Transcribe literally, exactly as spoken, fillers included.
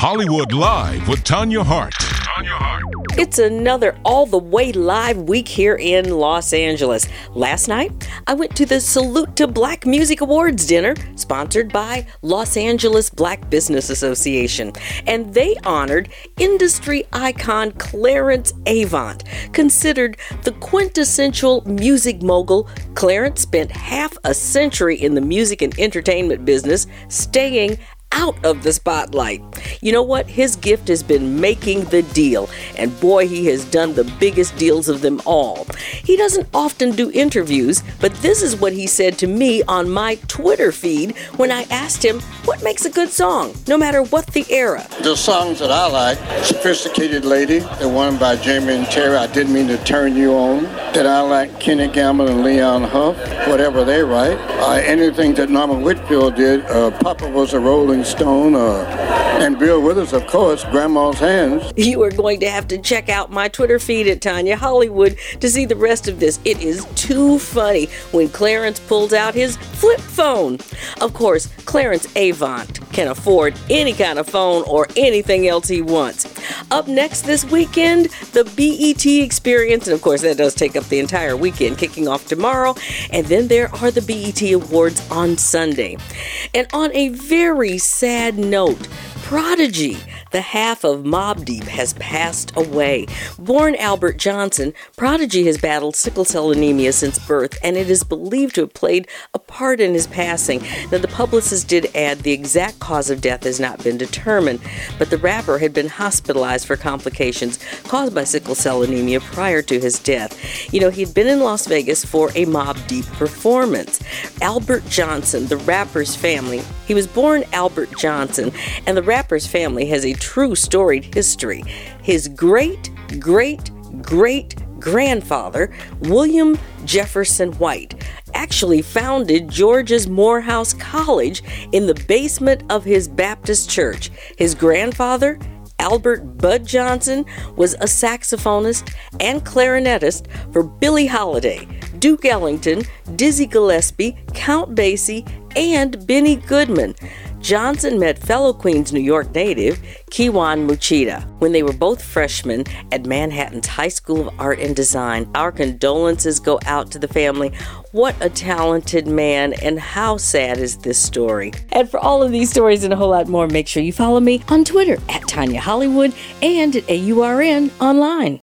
Hollywood Live with Tanya Hart. Tanya Hart. It's another all the way live week here in Los Angeles. Last night, I went to the Salute to Black Music Awards dinner, sponsored by Los Angeles Black Business Association. And they honored industry icon Clarence Avant. Considered the quintessential music mogul, Clarence spent half a century in the music and entertainment business, staying out of the spotlight. You know what? His gift has been making the deal, and boy, he has done the biggest deals of them all. He doesn't often do interviews, but this is what he said to me on my Twitter feed when I asked him what makes a good song, no matter what the era. The songs that I like, Sophisticated Lady, the one by Jamie and Terry, I Didn't Mean to Turn You On, that I like Kenny Gamble and Leon Huff, whatever they write. Uh, anything that Norman Whitfield did, uh, Papa Was a Rolling Stone, uh, and Bill Withers, of course, Grandma's Hands. You are going to have to check out my Twitter feed at Tanya Hollywood to see the rest of this. It is too funny when Clarence pulls out his flip phone. Of course, Clarence Avant can afford any kind of phone or anything else he wants. Up next this weekend, the B E T Experience, and of course that does take up the entire weekend, kicking off tomorrow, and then there are the B E T Awards on Sunday. And on a very sad note, Prodigy, the half of Mobb Deep, has passed away. Born Albert Johnson, Prodigy has battled sickle cell anemia since birth, and it is believed to have played a part in his passing. Now, the publicist did add the exact cause of death has not been determined, but the rapper had been hospitalized for complications caused by sickle cell anemia prior to his death. You know, he'd been in Las Vegas for a Mobb Deep performance. Albert Johnson, the rapper's family, he was born Albert Johnson, and the rapper's family has a true storied history. His great, great, great grandfather, William Jefferson White, actually founded Georgia's Morehouse College in the basement of his Baptist church. His grandfather, Albert Bud Johnson, was a saxophonist and clarinetist for Billie Holiday, Duke Ellington, Dizzy Gillespie, Count Basie, and Benny Goodman. Johnson met fellow Queens, New York native Kiwan Muchida when they were both freshmen at Manhattan's High School of Art and Design. Our condolences go out to the family. What a talented man, and how sad is this story? And for all of these stories and a whole lot more, make sure you follow me on Twitter at Tanya Hollywood and at A U R N online.